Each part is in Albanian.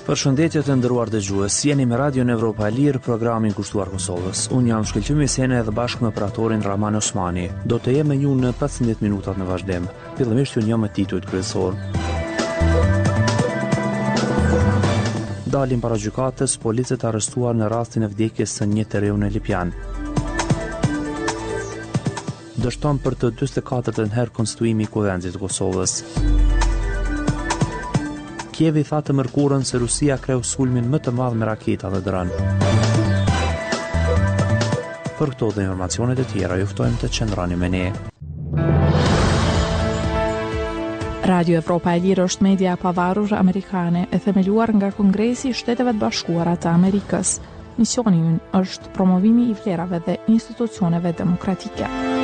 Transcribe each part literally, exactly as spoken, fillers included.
Përshëndetje të nderuar dëgjues, jeni me Radion Evropa e Lirë, programin kushtuar Kosovës. Unë jam Shkëlqymi Sene dhe bashkë me operatorin Rahman Osmani. Do të jem me ju në pesëmbëdhjetë minutat në vazhdim. Fillimisht ju njeh me titujt kryesor. Dalin para gjykatës policët arrestuar në rastin e vdekjes së një të reu në Lipjan. Dështon për të dyzet e katërtën herë konstituimi i Kuvendit të Kosovës. Kievi tha të mërkurën se Rusia kreu sulmin më të madh me raketa dhe dron. Për këto dhe informacionet e tjera, ju ftojmë të qëndroni me ne. Radio Evropa e Lirë është media e pavarur amerikane e themeluar nga Kongresi i Shteteve të Bashkuara të Amerikës. Misioni i ynë është promovimi i vlerave dhe institucioneve demokratike.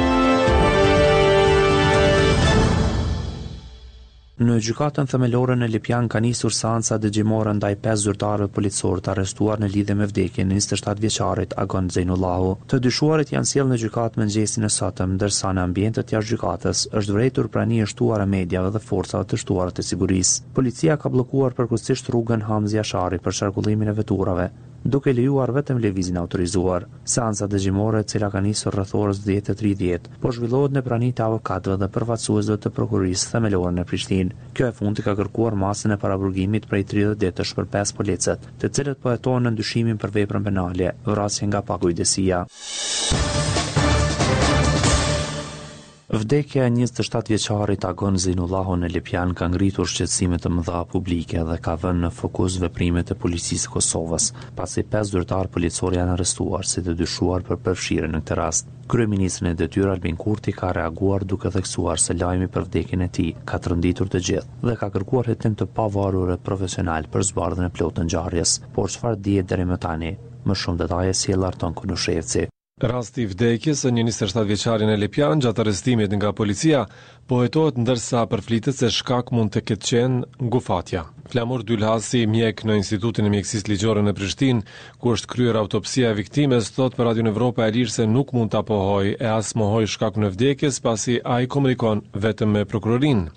Në gjykatën themelore në Lipjan ka nisur seanca dëgjimore ndaj pesë zyrtarëve policorë të arrestuar në lidhje me vdekjen e njëzet e shtatë vjeçarit Agon Zejnullahu. Të dyshuarit janë sjellë në gjykatë mëngjesin e sotëm, ndërsa në ambientet jashtë gjykatës është vërejtur prani e shtuar e mediave dhe forcave të shtuara të sigurisë. Policia ka bllokuar përkushtësisht rrugën Hamzi Ashari për qarkullimin e veturave, duke lejuar vetëm lëvizjen autorizuar. Seanca dëgjimore, e cila ka nisur rreth orës dhjetë e tridhjetë, po zhvillohet në prani të avokatëve dhe përfaqësuesve të prokurisë themelore në Prishtinë. Kjo e fundit ka kërkuar masën e paraburgimit prej tridhjetë ditësh për pesë policët, të cilët po hetohen në ndyshimin për veprën penale, vrasje nga pakujdesia. Vdekja e njëzet e shtatë vjeçarit Agon Zejnullahu në Lipjan ka ngritur shqetësime të mëdha publike dhe ka vënë në fokus veprimet e policisë së Kosovës, pasi pesë zyrtarë policor janë arrestuar si të dyshuar për përfshirjen në këtë rast. Kryeministri i detyrë Albin Kurti ka reaguar duke theksuar se lajmi për vdekjen e tij ka trënditur të gjithë dhe ka kërkuar hetim të pavarur e profesional për zbardhjen e plotë të ngjarjes. Por çfarë dihet deri më tani? Më shumë detaje sjell Arton Kunushevci. Rasti i vdekjes së njëzet e shtatë vjeçarit në Lipjan gjatë arrestimit nga policia po hetohet ndërsa përflitet se shkak mund të ketë qenë ngufatja. Flamur Dylhasi, mjek në Institutin e Mjekësisë Ligjore në Prishtinë, ku është kryer autopsia e viktimës, thot për Radio Evropa e Lirë se nuk mund ta pohoj e as mohoj shkakun e vdekjes pasi ai komunikon vetëm me prokurorinë.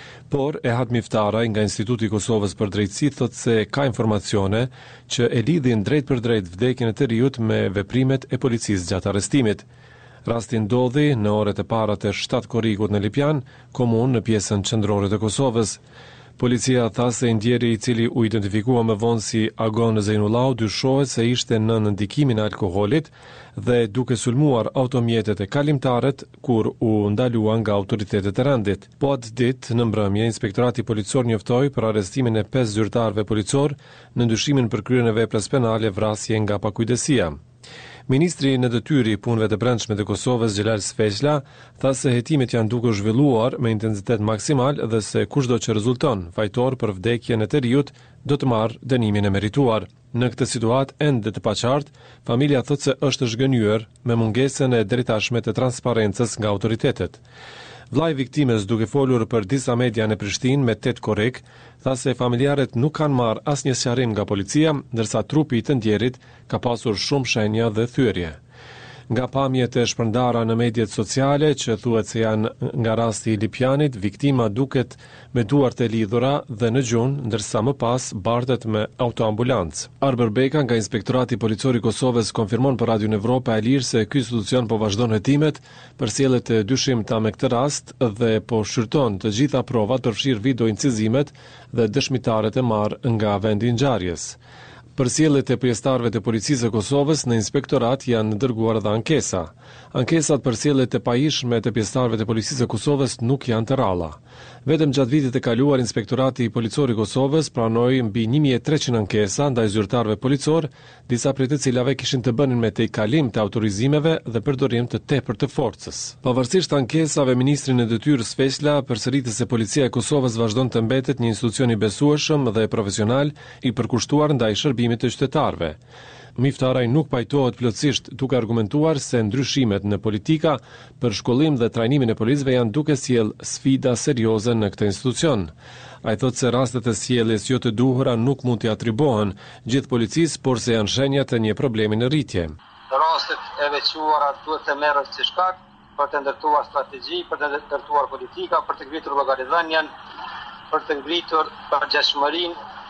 Por Ehad Miftaraj nga Instituti i Kosovës për Drejtësi thot se ka informacione që e lidhin drejt për drejt vdekjen e të riut me veprimet e policisë gjatë arrestimit. Rasti ndodhi në orët e para të shtatë korrikut në Lipjan, komunë në pjesën qendrore të Kosovës. Policia tha se ndjeri i cili u identifikua më vonë si Agon Zejnullahu dyshohet se ishte në ndikimin e alkoolit dhe duke sulmuar automjetet e kalimtarët kur u ndaluan nga autoritetet e rendit. Po atë ditë në mbrëmje, inspektorati policor njoftoi për arrestimin e pesë zyrtarëve policor në ndyshimin për kryen e veprës penale vrasje nga pakujdesia. Ministri në detyri i punëve të brendshme të Kosovës, Xhelal Sfeqla, tha se hetimet janë duke zhvilluar me intensitet maksimal dhe se kushdo që rezulton fajtor për vdekjen e të riut do të marrë dënimin e merituar. Në këtë situatë ende të paqartë, familja thotë se është zhgënjur me mungesën e drejtashme të transparencës nga autoritetet. Vllai viktimës, duke folur për disa media në Prishtinë me tet korrek, tha se familjarët nuk kanë marrë asnjë sqarim nga policia, ndërsa trupi i të ndjerit ka pasur shumë shenja dhe thyerje. Nga pamjet e shpërndara në mediat sociale që thuhet se janë nga rasti i Lipjanit, viktima duket me duart e lidhura dhe në gjunë, ndërsa më pas bartet me autoambulancë. Arber Beka nga Inspektorati Policor i Kosovës konfirmon për Radio Evropa e Lirë se ky institucion po vazhdon hetimet për sjelljet e dyshimta me këtë rast dhe po shqyrton të gjitha provat për fshir video incizimet dhe dëshmitarët e marrë nga vendi i ngjarjes. Për sjelljet e pjesëtarëve të policisë së Kosovës në inspektorat janë dërguar edhe ankesa. Ankesat për sjelljet e pajishme të pjesëtarëve të policisë së Kosovës nuk janë të ralla. Vetëm gjatë vitit të kaluar Inspektorati Policor i Kosovës pranoi mbi një mijë e treqind ankesa ndaj zyrtarëve policor, disa prej të cilave kishin të bënin me tejkalim të autorizimeve dhe përdorim të tepërt të forcës. Pavarësisht ankesave, ministri në detyrë Sfeqla përsëritet se policia e Kosovës vazhdon të mbetet një institucion i besueshëm dhe profesional i përkushtuar ndaj shërbimit të qytetarëve. Miftaraj nuk pajtohet plotësisht duke argumentuar se ndryshimet në politika për shkollim dhe trajnimin e policëve janë duke sjell sfida serioze në këtë institucion. Ai thotë se rastet e sjelljes jo të duhura nuk mund t'i atribuohen gjithë policisë, por se janë shenja të një problemi në rritje. Rastet e veçuara duhet të merren si shkak për të ndërtuar strategji, për të ndërtuar politika, për të ngritur llogaridhënien, për të ngritur përgjegjësinë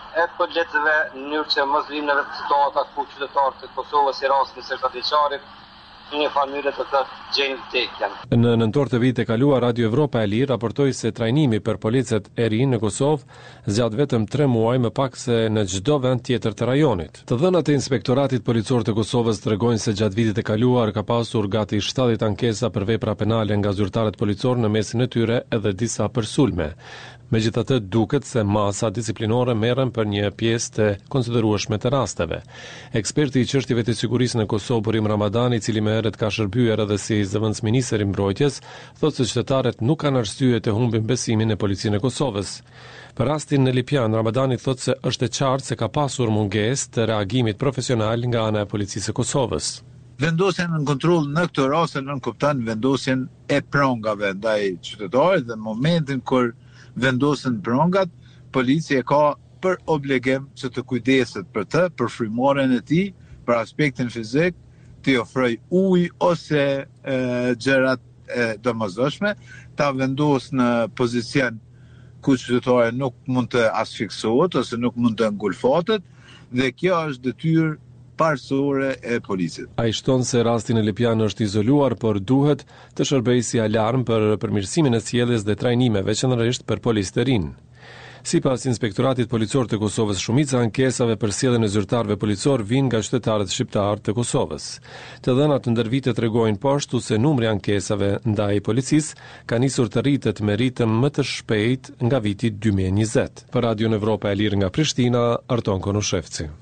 e përgjithëve në mënyrë që mos vijmë në situata ku qytetarët e Kosovës i rastin se shtatë vjeçarit në një familje të të gjejnë vdekjen. Në nëntor të vitit e kaluar, Radio Evropa e Lirë raportoi se trajnimi për policët e rinj në Kosovë zgjat vetëm tre muaj më pak se në çdo vend tjetër të rajonit. Të dhënat e Inspektoratit Policor të Kosovës tregojnë se gjatë vitit e kaluar ka pasur gati shtatëdhjetë ankesa për vepra penale nga zyrtarët policor, në mesin e tyre edhe disa për sulme. Megjithatë, duket se masa disiplinore merren për një pjesë të konsiderueshme të rasteve. Eksperti i çështjeve të sigurisë në Kosovë, Burim Ramadani, i cili më herët ka shërbyer edhe si zëvendësministër i mbrojtjes, thotë se qytetarët nuk kanë arsye të humbin besimin në policinë e Kosovës. Për rastin në Lipjan, Ramadani thotë se është e qartë se ka pasur mungesë të reagimit profesional nga ana e policisë së Kosovës. Vendosjen në kontroll në këtë rast nën kupton vendosjen e prangave ndaj qytetarit dhe në momentin kur vendosen prangat, policia ka për obligim që të kujdeset për të, për frymëmarrjen e tij, për aspektin fizik, të ofroj ujë ose e, gjërat e domosdoshme, ta vendos në pozicion ku qytetari nuk mund të asfiksohet ose nuk mund të ngulfatet, dhe kjo është detyrë parësore e policit. Ai shton se rasti në Lipjan është izoluar, por duhet të shërbejë si alarm për përmirësimin e sjelljes dhe trajnimeve, veçanërisht për policë të rinj. Sipas Inspektoratit Policor të Kosovës, shumica e ankesave për sjelljen e zyrtarëve policor vijnë nga qytetarët shqiptar të Kosovës. Të dhënat ndër vite tregojnë po ashtu se numri i ankesave ndaj policisë ka nisur të rritet me ritëm më të shpejt nga viti dy mijë e njëzet. Për Radio Evropa e Lirë nga Prishtina, Arton Konushevci.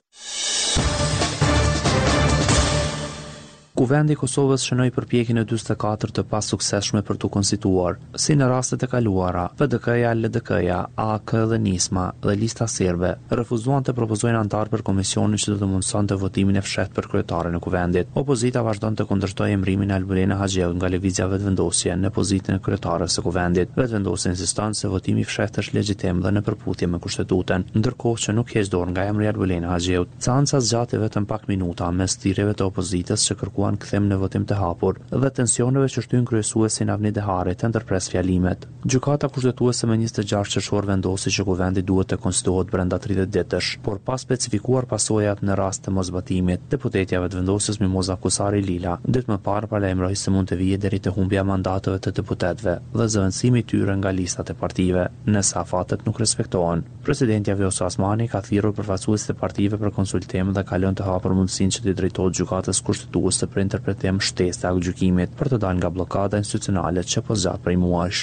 Kuvendi i Kosovës shënoi përpjekjen e dyzet e katër të pasuksesshme për t'u konstituar, si në rastet e kaluara. P D K-ja, L D K-ja, A K dhe Nisma dhe lista serbe refuzuan të propozojnë antar për komisionin që do të mundsonte votimin e fshehtë për kryetarin e kuvendit. Opozita vazhdon të kundërshtojë emërimin e Albulena Haxheut nga lëvizja vetëvendosje në pozitën e kryetares së kuvendit. Vetëvendosja insiston se votimi i fshehtë është legjitim dhe në përputhje me kushtetutën, ndërkohë që nuk heq dorë nga emri Albulena Haxheut. Seanca zgjati vetëm pak minuta mes thirrjeve të opozitës që kërkuan kthim në votim të hapur dhe tensioneve që shtyn kryesuesin Avni Dehari të ndërpres fjalimet. Gjykata kushtetuese më njëzet e gjashtë qershor vendosi që kuvendi duhet të konstituohet brenda tridhjetë ditësh, por pa specifikuar pasojat në rast të mosbatimit. Deputetja vetëvendosjes Mimoza Kusari Lila ditë më parë paralajmëroi se mund të vijë deri te humbja e mandateve të deputetëve dhe zëvendësimi i tyre nga listat e partive, nëse afatet nuk respektohen. Presidenti Vjosa Osmani ka thirrur përfaqësuesit e partive për konsultim dhe ka lënë të hapur mundësinë që t'i drejtohet gjykatës kushtetuese për interpretim shtesë të gjykimit për të dalë nga bllokada institucionale që po zgjat prej muajsh.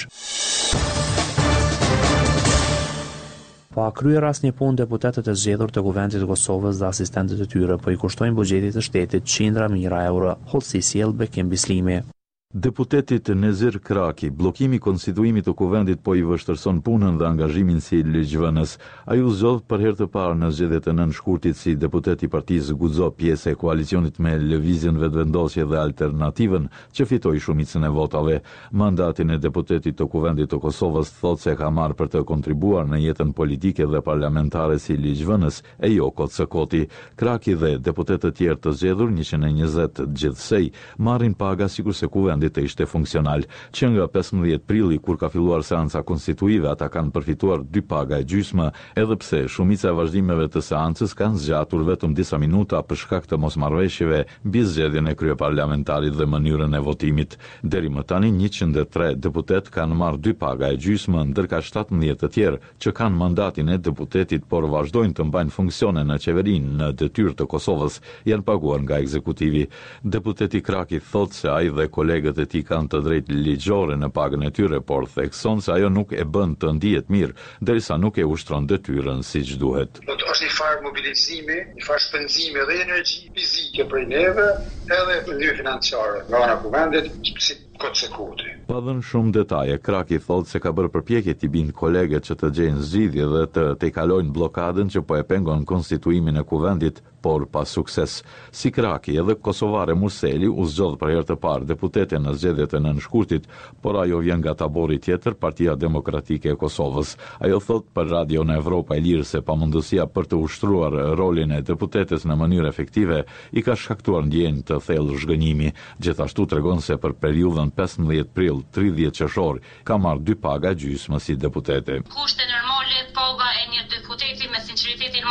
Pa kryer asnjë punë, deputetët e zgjedhur të Kuvendit të Kosovës dhe asistentët e tyre po i kushtojnë buxhetit të shtetit qindra mijëra euro, hollësi sjell Bekim Bislimi. Deputetit Nezir Kraki, bllokimi i konstituimit të kuvendit po i vështërson punën dhe angazhimin si ligjvënës. Ai u zgjodh për herë të parë në zgjedhjet e nënshkurtit si deputet i partisë Guxo, pjesë e koalicionit me Lëvizjen Vetëvendosje dhe Alternativën, që fitoi shumicën e votave. Mandatin e deputetit të kuvendit të Kosovës thotë se ka marrë për të kontribuar në jetën politike dhe parlamentare si ligjvënës e jo kot së koti. Kraki dhe deputetët e tjerë të zgjedhur, njëqind e njëzet gjithsej, marrin paga sikurse kuvendit të ishte funksional. Që nga pesëmbëdhjetë prilli, kur ka filluar seanca konstituive, ata kanë përfituar dy paga e gjysmë, edhe pse shumica e vazhdimeve të seancës kanë zgjatur vetëm disa minuta për shkak të mosmarrëveshjeve mbi zgjedhjen e kryeparlamentarit dhe mënyrën e votimit. Deri më tani njëqind e tre deputet kanë marrë dy paga e gjysmë, ndërka shtatëmbëdhjetë të tjerë që kanë mandatin e deputetit por vazhdojnë të mbajnë funksione në qeverinë në detyrë të Kosovës, janë paguar nga ekzekutivi. Deputeti Kraki thotë se ai dhe kolegët e tij kanë të drejtë ligjore në pagën e tyre, por thekson se ajo nuk e bën të ndihet mirë, derisa nuk e ushtron detyrën siç duhet. Do të është një farë mobilizimi, një farë shpenzimi dhe energji fizike për neve, edhe në mënyrë financiare nga ana e kuvendit, si konsekute. Pa dhënë shumë detaje, Kraki thotë se ka bërë përpjekje t'i bind kolegët që të gjejnë zgjidhje dhe të tejkalojnë bllokadën që po e pengon konstituimin e kuvendit, por pa sukses. Si Kraki, edhe kosovare Murseli u zgjodh për herë të parë deputete në zgjedhjet e nënshkurtit, por ajo vjen nga tabori tjetër, Partia Demokratike e Kosovës. Ajo thotë për Radio në Evropa e Lirë se pamundësia për të ushtruar rolin e deputetes në mënyrë efektive i ka shkaktuar ndjenjë të thellë zhgënjimi. Gjithashtu tregon se për periudhën pesëmbëdhjetë prill tridhjetë qershor ka marrë dy paga gjysmë si deputete. Kushte normale paga e një deputeti me sinqeritetin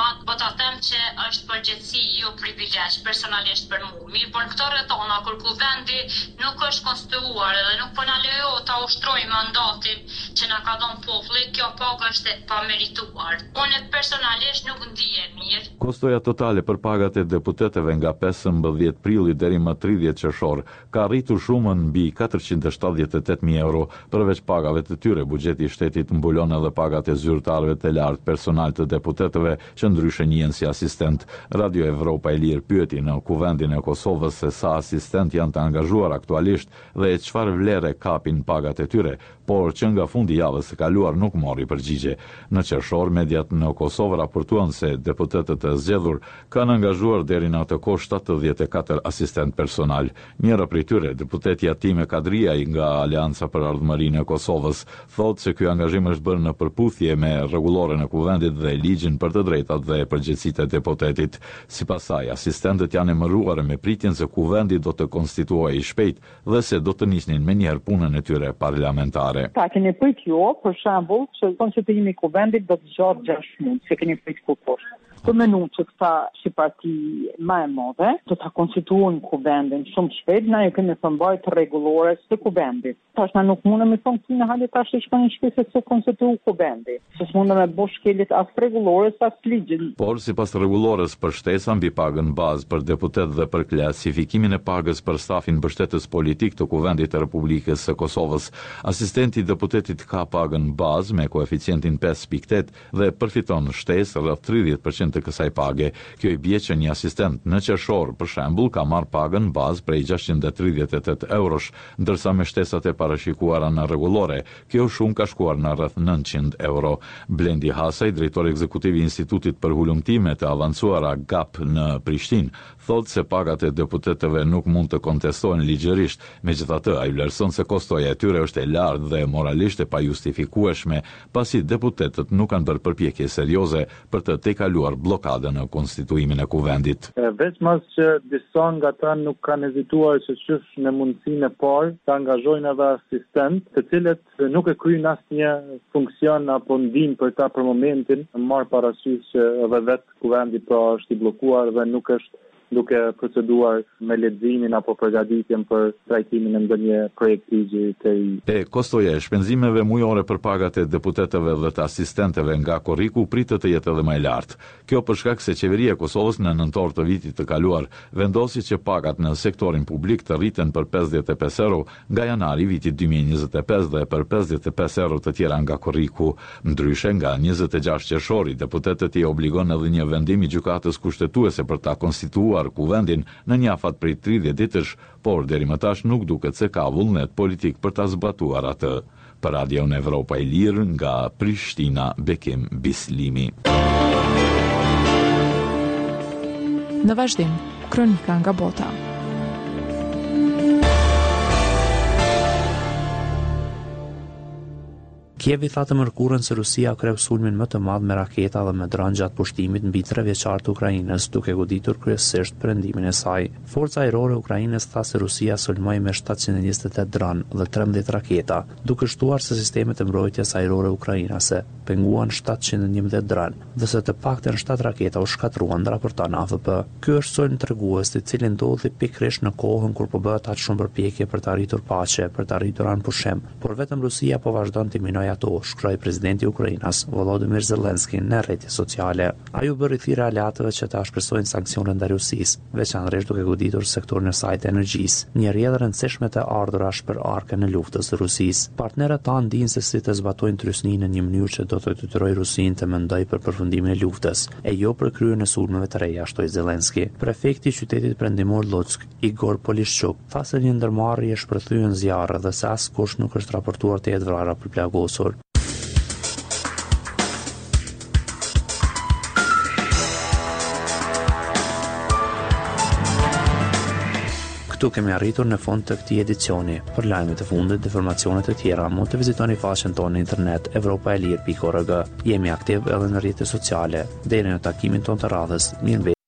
megjithatë, po ta them që është përgjithësi jo privilegj personalisht për mua. Mirë, por në këto rrethona kur kuvendi nuk është konstituuar dhe nuk po na lejohet ta ushtrojmë mandatin që na ka dhënë populli, kjo pagë është e pamerituar. Unë personalisht nuk ndihem mirë. Kostoja totale për pagat e deputetëve nga pesëmbëdhjetë prilli deri më tridhjetë qershor ka rritur shumën mbi katërqind e shtatëdhjetë e tetë mijë euro. Përveç pagave të tyre, buxheti i shtetit mbulon edhe pagat e zyrtarëve të lartë personal të deputetëve që ndryshe njihen si asistent. Radio Evropa e Lirë pyeti në Kuvendin e Kosovës se sa asistent janë të angazhuar aktualisht dhe e çfarë vlere kapin pagat e tyre, por që nga fundi javës së kaluar nuk mori përgjigje. Në qershor, mediat në Kosovë raportuan se deputetët e zgjedhur kanë angazhuar deri në atë kohë shtatëdhjetë e katër asistent personal. Njëra prej tyre, deputetja Time Kadriaj nga Aleanca për Ardhmërinë e Kosovës, thotë se ky angazhim është bërë në përputhje me rregulloren e kuvendit dhe ligjin për të drejtat dhe përgjegjësitë e deputetit. Sipas saj, asistentët janë emëruar me pritjen se kuvendi do të konstituojë shpejt dhe se do të nisnin menjëherë punën e tyre parlamentare. Ta keni prit jo, për shembull, që konstituimi i kuvendit do të zgjatë gjashtë muaj, se keni prit ku poshtë. Për menuar që këta si parti më e madhe do ta konstituojnë kuvendin shumë shpejt, na ju kemi përmbajtur rregullores të kuvendit. Tash na nuk mundem të thonë këtu në hale tash të shkojnë në shtëpi se të konstituojë kuvendi. Se s'mundem me bosh shkelit as rregullores as ligjin. Por sipas rregullores për shtesa mbi pagën bazë për deputet dhe për klasifikimin e pagës për stafin mbështetës politik të kuvendit të Republikës së Kosovës, asistenti i deputetit ka pagën bazë me koeficientin pesë pikë tetë dhe përfiton shtesë rreth tridhjetë përqind të kësaj page. Kjo i bie që një asistent në qershor, për shembull, ka marrë pagën bazë prej gjashtëqind e tridhjetë e tetë eurosh, ndërsa me shtesat e parashikuara në rregullore, kjo shumë ka shkuar në rreth nëntëqind euro. Blendi Hasaj, drejtori ekzekutiv i Institutit për Hulumtime të Avancuara G A P në Prishtinë, thotë se pagat e deputetëve nuk mund të kontestohen ligjërisht, megjithatë ai vlerëson se kostoja e tyre është e lartë dhe moralisht e pajustifikueshme, pasi deputetët nuk kanë bërë përpjekje serioze për të tejkaluar blokadën në konstituimin e kuvendit. Veçmas që disa nga ta nuk kanë hezituar që qysh në mundësinë e parë të angazhojnë edhe asistent, të cilët nuk e kryejnë asnjë funksion apo ndihmë për ta për momentin, marr parasysh që edhe vetë kuvendi pra është i bllokuar dhe nuk është duke proceduar me leximin apo përgatitjen për trajtimin e ndonjë projekti ligji të i. E kostoja e shpenzimeve mujore për pagat e deputetëve dhe të asistentëve nga korriku pritet të jetë edhe më e lartë. Kjo për shkak se qeveria e Kosovës në nëntor të vitit të kaluar vendosi që pagat në sektorin publik të rriten për pesëdhjetë e pesë euro nga janari vitit dy mijë e njëzet e pesë dhe për pesëdhjetë e pesë euro të tjera nga korriku. Ndryshe, nga njëzet e gjashtë qershori, deputetët i obligon edhe një vendim i gjykatës kushtetuese për ta konstituar kuvendin në një afat prej tridhjetë ditësh, por deri më tash nuk duket se ka vullnet politik për ta zbatuar atë. Për Radio Evropa e Lirë nga Prishtina, Bekim Bislimi. Në vazhdim, kronika nga bota. Kievi tha të mërkurën se Rusia kreu sulmin më të madh me raketa dhe me dron gjatë pushtimit mbi tre vjeçar të Ukrainës, duke goditur kryesisht perëndimin e saj. Forca ajrore e Ukrainës tha se Rusia sulmoi me shtatëqind e njëzet e tetë dron dhe trembëdhjetë raketa, duke shtuar se sistemet e mbrojtjes ajrore ukrainase penguan shtatëqind e njëmbëdhjetë dron dhe se të paktën shtatë raketa u shkatruan, raporton A F P. Ky është sulm tregues i cili ndodhi pikërisht në kohën kur po bëhet aq shumë përpjekje për të arritur paqe, për të arritur anpushim, por vetëm Rusia po vazhdon të minojë ato, shkroi presidenti i Ukrainës Volodymyr Zelensky në rrjetet sociale. Ai u bëri thirrje aleatëve që ta shpresojnë sanksionet ndaj Rusisë, veçanërisht duke goditur sektorin e saj të energjisë, një rrjedhë e rëndësishme të ardhurash për arkën e luftës së Rusisë. Partnerët tanë dinë se si të zbatojnë trysninë në një mënyrë që do të detyrojë Rusinë të mendojë për përfundimin e luftës, e jo për kryen e sulmeve të reja, shtoi Zelensky. Prefekti i qytetit perëndimor Lutsk, Igor Polishchuk, tha se një ndërmarrje shpërthye në zjarre dhe se askush nuk është raportuar të jetë vrarë apo plagosur. Këtu kemi arritur në fund të këtij edicioni. Për lajmet e fundit dhe informacione të tjera, mund të vizitoni faqen tonë në internet evropaelir pikë org. Jemi aktiv edhe në rrjetet sociale. Deri në takimin tonë të radhës, mirë.